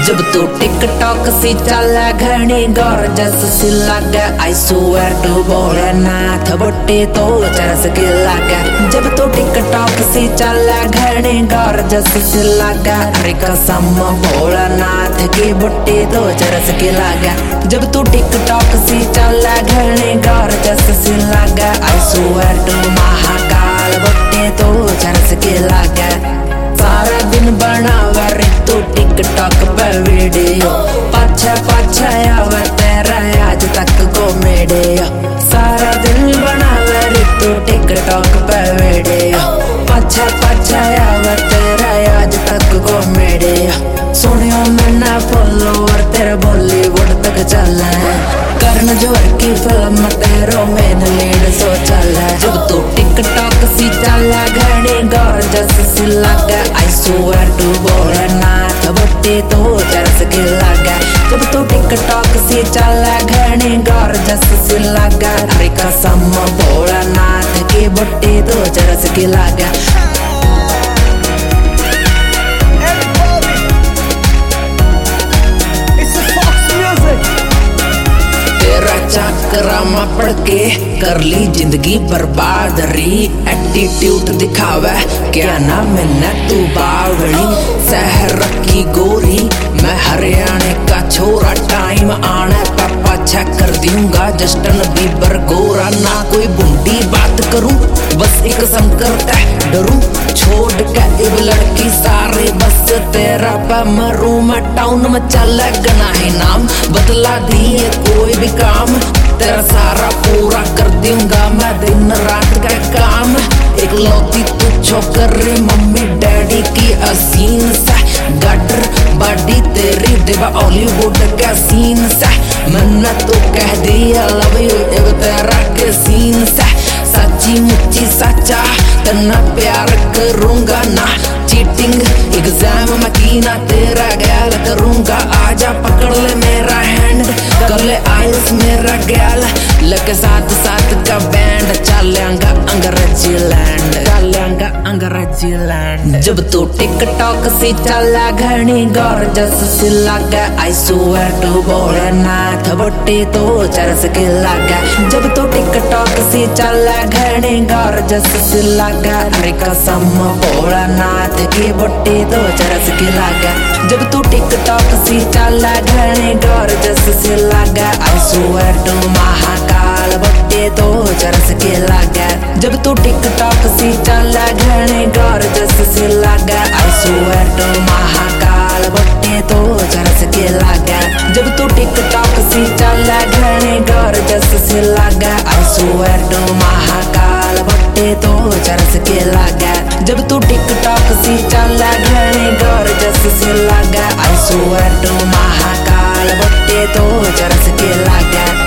जब तू टिकटॉक सी चल घनी गॉर्जस सी लगे आई स्वेयर टू भोलेनाथ बुट्टी तो चरस के लगे। जब तू टिकटॉक सी चल घनी गॉर्जस सी लगे अरे कसम भोलेनाथ की बुट्टी तो चरस के लगे। जब तू टिकटॉक सी चल घनी गॉर्जस सी लगे आई स्वेयर टू महाकाल बुट्टी तो चरस के लगे। सारा दिन बनावा रे तू टिकटॉक पे वीडियो पाछा पाछा आवा तेरा आज तक को मीडियो। सारा दिन बनावा रे तू टिकटॉक पे वीडियो पाछा पाछा आवा तेरा आज तक को मीडियो। सुनियो मैंने फॉलोवर तेरे बॉलीवुड तक चला है करण जोहर की फिल्म तेरो मेन लीड सो चला। जब तू टिकटॉक सी चला घनी गॉर्जस सी लगे आई स्वेयर टू भोलेनाथ बुट्टी तो चरस के लगे। जब तू टिकटॉक सी चला घनी गॉर्जस सी लगे अरे कसम भोलेनाथ की बुट्टी तो चरस के लगे। चक्रमा पड़ के कर ली जिंदगी बर्बाद री एटीट्यूड दिखावे क्या ना मैंने तू बावड़ी। शहर की गोरी मैं हरियाणा का छोरा टाइम आने पापा चेक कर दूंगा जस्टिन बीबर गोरा। ना कोई बुंडी बात करूं बस एक शंकर तह डरूं छोड़ के एक लड़की सारे बस तेरा पे मरूं। मैं टाउन में चल गना है नाम बदला दिए कोई भी काम तेरा सारा पूरा कर दूंगा मैं दिन रात का काम। एक लौती तू छोकर मम्मी डैडी की असीन सा गटर बॉडी तेरी देवा हॉलीवुड का सीन सा। मैंने तो कह दिया लव यू एक तेरा के सीन सा। सच्ची मुच्ची सच्चा तेना प्यार करूंगा ना चीटिंग एग्जाम में कीना तेरा गैल करूंगा। आजा पकड़ ले मेरा हैंड कर ले आइल्स मेरा गैल लगे साथ साथ का बैंड चलेंगा अंग्रेजी लैंड चलेंगा अंग्रेजी लैंड। जब तू टिकटॉक सी चला घनी गॉर्जस सी लगे आई स्वेयर टू भोलेनाथ बुट्टी तो चरस के लगे। जब तू टिकटॉक सी चला घनी गॉर्जस सी लगे अरे कसम भोलेनाथ की बुट्टी तो चरस के लगे। जब तू टिकटॉक सी चला घनी गॉर्जस सी लगे आई स्वेयर टू महाकाल बुट्टी तो चरस के लगे। जब तू टिकटॉक सी चला घनी गॉर्जस सी लगे आई स्वेयर टू महाकाल बुट्टी तो चरस के लगे। जब तू टिकटॉक सी चला घनी गॉर्जस सी लगे आई स्वेयर टू महाकाल बुट्टी तो चरस के लगे। जब तू टिकटॉक सी चला घनी गॉर्जस सी लगे आई स्वेयर टू महाकाल बुट्टी तो चरस के लगे।